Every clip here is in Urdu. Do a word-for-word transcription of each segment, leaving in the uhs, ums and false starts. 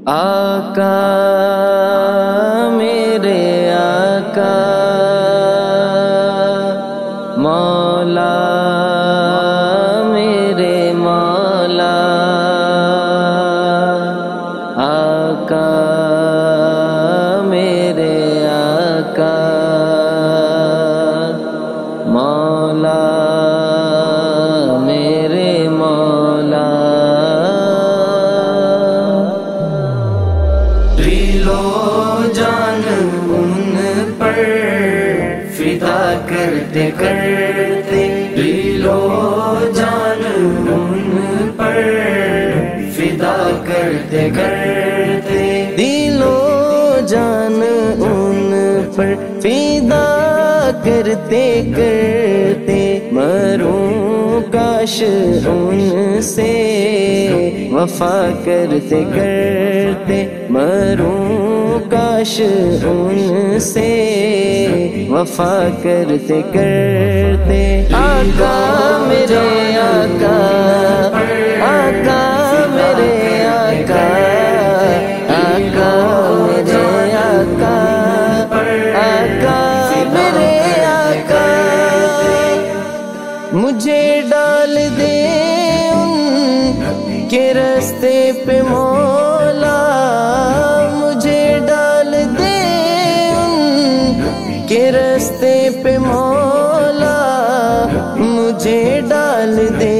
آقا میرے آقا مولا میرے مولا آقا میرے آقا مولا میرے مولا دلو جان ان پر فدا کرتے کرتے دلو جان ان پر فدا کرتے کرتے دلو جان ان پر فدا کرتے کرتے مروں کاش ان سے وفا کرتے کرتے مروں کاش ان سے وفا کرتے کرتے آقا میرے آقا آقا میرے آقا آقا میرے آقا آقا میرے آقا مجھے ڈال دے ان کے راستے پہ مولا مجھے ڈال دے ان کے راستے پہ مولا مجھے ڈال دے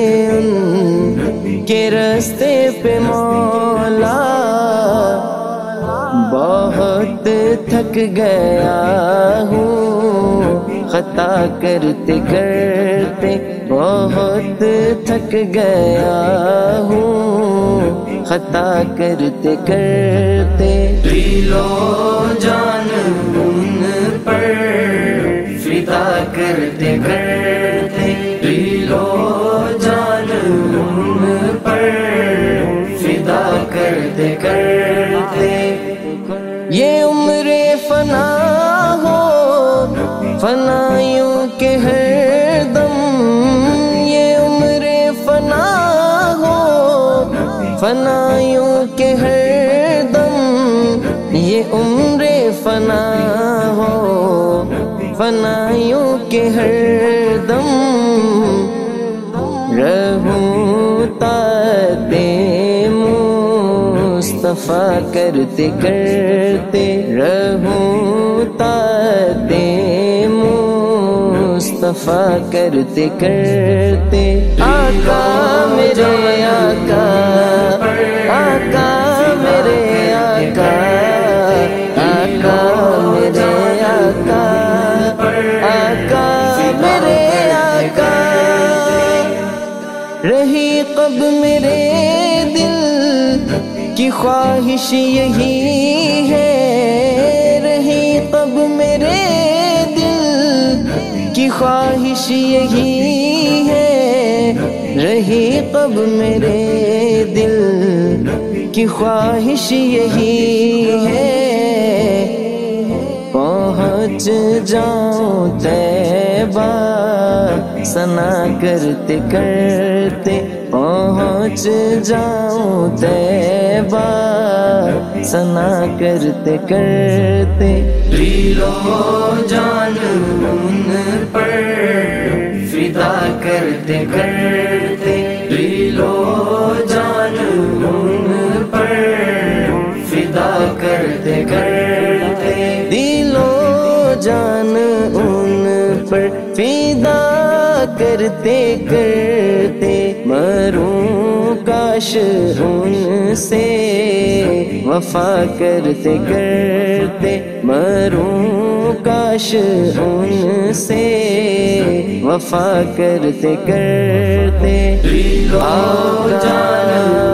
ان کے راستے پہ مولا بہت تھک گیا ہوں خطا کرتے کرتے بہت تھک گیا ہوں خطا کرتے کرتے دلو جان ان پر فدا کرتے کرتے دلو جان ان پر فدا کرتے کرتے یہ عمر فنا ہو فنائیوں کے ہر دم یہ عمر فنا ہو فنائیوں کے ہر دم یہ عمر فنا ہو فنائیوں کے ہر دم رہوں تاتے مصطفیٰ کرتے کرتے رہوں تاتے مصطفیٰ کرتے کرتے آقا میرے آقا آقا میرے آقا آقا میرے آقا آقا میرے آقا رہی قب میرے دل کی خواہش یہی ہے رہی قب میرے دل کی خواہش یہی ہے رہی قب میرے دل کی خواہش یہی ہے پہنچ جاؤں طیبہ ثنا کرتے کرتے پہنچ جاؤں طیبہ ثنا کرتے کرتے دلو جان ان پر فدا کرتے کرتے دلو جان ان پر فدا کرتے کرتے دلو جان ان پر فدا کرتے کرتے مروں کاش ان سے وفا کرتے کرتے مروں کاش ان سے وفا کرتے کرتے دلو جان